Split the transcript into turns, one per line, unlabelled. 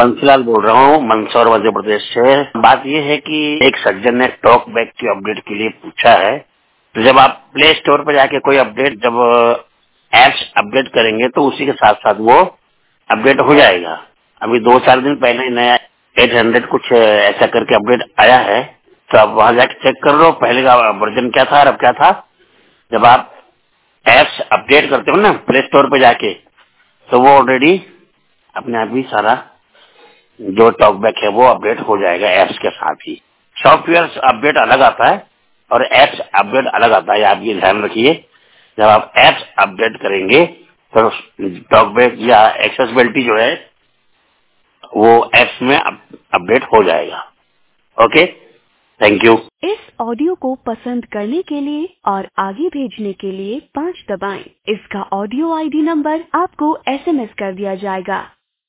बंसीलाल बोल रहा हूँ मंदसौर मध्य प्रदेश से। बात ये है कि एक सज्जन ने टॉक बैक की अपडेट के लिए पूछा है। तो जब आप प्ले स्टोर पर जाके कोई अपडेट जब एप्स अपडेट करेंगे तो उसी के साथ साथ वो अपडेट हो जाएगा। अभी 2-4 दिन पहले नया 800 कुछ ऐसा करके अपडेट आया है। तो आप वहां जाके चेक कर लो पहले का वर्जन क्या था और अब क्या था। जब आप एप्स अपडेट करते हो ना प्ले स्टोर पे जाके तो वो ऑलरेडी अपने आप ही सारा जो टॉकबैक है वो अपडेट हो जाएगा एप्स के साथ ही। सॉफ्टवेयर अपडेट अलग आता है और एप्स अपडेट अलग आता है, आप ये ध्यान रखिए। जब आप एप्स अपडेट करेंगे तो टॉकबैक या एक्सेसिबिलिटी जो है वो एप्स में अपडेट हो जाएगा। Okay, thank you.
इस ऑडियो को पसंद करने के लिए और आगे भेजने के लिए 5 दबाएं। इसका ऑडियो आईडी नंबर आपको SMS कर दिया जाएगा।